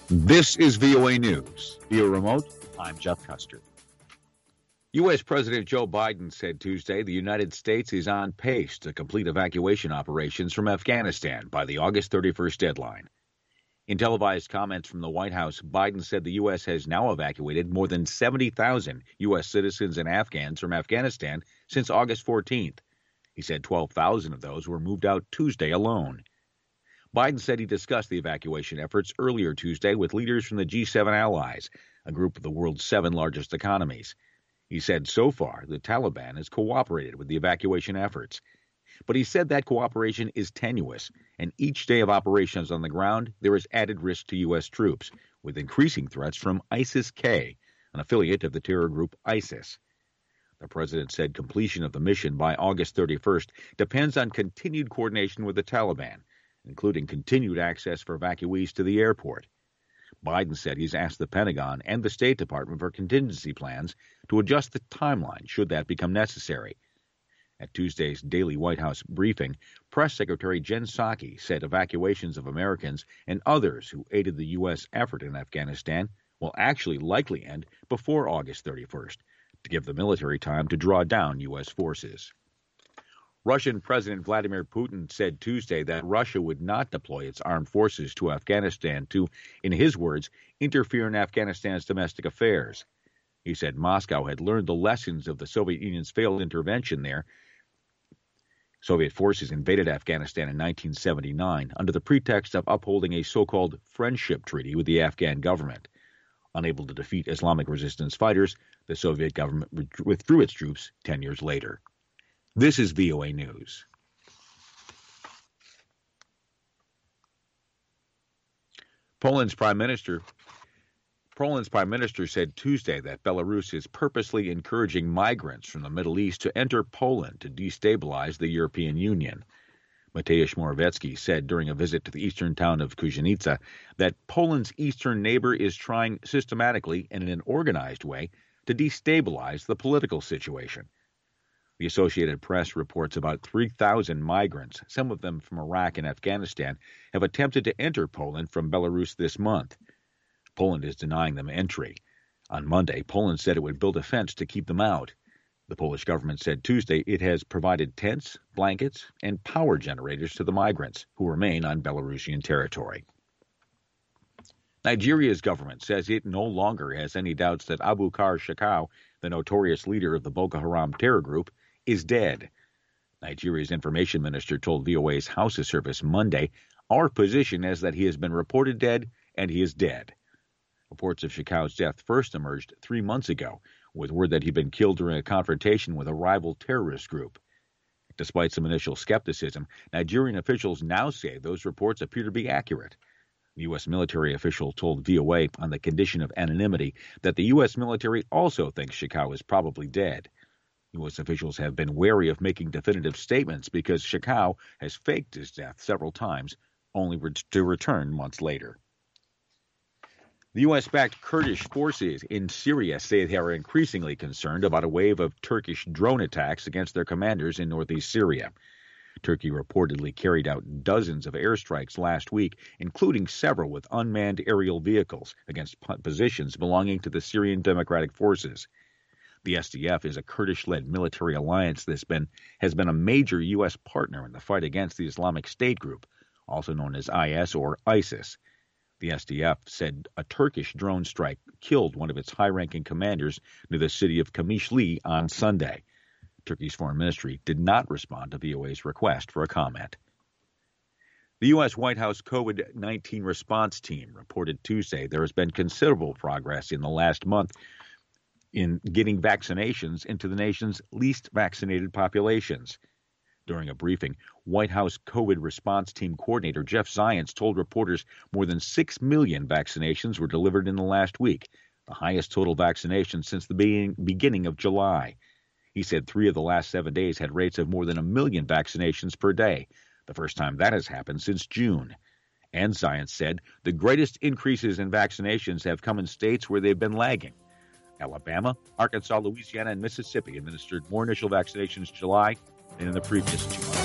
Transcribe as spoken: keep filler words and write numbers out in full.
This is V O A News. Via remote, I'm Jeff Custer. U S. President Joe Biden said Tuesday the United States is on pace to complete evacuation operations from Afghanistan by the August thirty-first deadline. In televised comments from the White House, Biden said the U S has now evacuated more than seventy thousand U S citizens and Afghans from Afghanistan since August fourteenth. He said twelve thousand of those were moved out Tuesday alone. Biden said he discussed the evacuation efforts earlier Tuesday with leaders from the G seven allies, a group of the world's seven largest economies. He said so far the Taliban has cooperated with the evacuation efforts. But he said that cooperation is tenuous, and each day of operations on the ground, there is added risk to U S troops, with increasing threats from ISIS-K, an affiliate of the terror group ISIS. The president said completion of the mission by August thirty-first depends on continued coordination with the Taliban, including continued access for evacuees to the airport. Biden said he's asked the Pentagon and the State Department for contingency plans to adjust the timeline should that become necessary. At Tuesday's daily White House briefing, Press Secretary Jen Psaki said evacuations of Americans and others who aided the U S effort in Afghanistan will actually likely end before August thirty-first, to give the military time to draw down U S forces. Russian President Vladimir Putin said Tuesday that Russia would not deploy its armed forces to Afghanistan to, in his words, interfere in Afghanistan's domestic affairs. He said Moscow had learned the lessons of the Soviet Union's failed intervention there. Soviet forces invaded Afghanistan in nineteen seventy-nine under the pretext of upholding a so-called friendship treaty with the Afghan government. Unable to defeat Islamic resistance fighters, the Soviet government withdrew its troops ten years later. This is V O A News. Poland's Prime Minister Poland's Prime Minister said Tuesday that Belarus is purposely encouraging migrants from the Middle East to enter Poland to destabilize the European Union. Mateusz Morawiecki said during a visit to the eastern town of Kuźnica that Poland's eastern neighbor is trying systematically and in an organized way to destabilize the political situation. The Associated Press reports about three thousand migrants, some of them from Iraq and Afghanistan, have attempted to enter Poland from Belarus this month. Poland is denying them entry. On Monday, Poland said it would build a fence to keep them out. The Polish government said Tuesday it has provided tents, blankets, and power generators to the migrants who remain on Belarusian territory. Nigeria's government says it no longer has any doubts that Abubakar Shekau, the notorious leader of the Boko Haram terror group, is dead. Nigeria's information minister told V O A's Hausa service Monday, "Our position is that he has been reported dead, and he is dead." Reports of Shekau's death first emerged three months ago, with word that he'd been killed during a confrontation with a rival terrorist group. Despite some initial skepticism, Nigerian officials now say those reports appear to be accurate. The U S military official told V O A on the condition of anonymity that the U S military also thinks Shekau is probably dead. U S officials have been wary of making definitive statements because Shekau has faked his death several times, only to return months later. The U S-backed Kurdish forces in Syria say they are increasingly concerned about a wave of Turkish drone attacks against their commanders in northeast Syria. Turkey reportedly carried out dozens of airstrikes last week, including several with unmanned aerial vehicles against positions belonging to the Syrian Democratic Forces. The S D F is a Kurdish-led military alliance that has been, has been a major U S partner in the fight against the Islamic State group, also known as I S or ISIS. The S D F said a Turkish drone strike killed one of its high-ranking commanders near the city of Kamishli on Sunday. Turkey's foreign ministry did not respond to V O A's request for a comment. The U S White House COVID nineteen response team reported Tuesday there has been considerable progress in the last month in getting vaccinations into the nation's least vaccinated populations. During a briefing, White House COVID response team coordinator Jeff Zients told reporters more than six million vaccinations were delivered in the last week, the highest total vaccinations since the beginning of July. He said three of the last seven days had rates of more than a million vaccinations per day, the first time that has happened since June. And Zients said the greatest increases in vaccinations have come in states where they've been lagging. Alabama, Arkansas, Louisiana, and Mississippi administered more initial vaccinations in July than in the previous two months.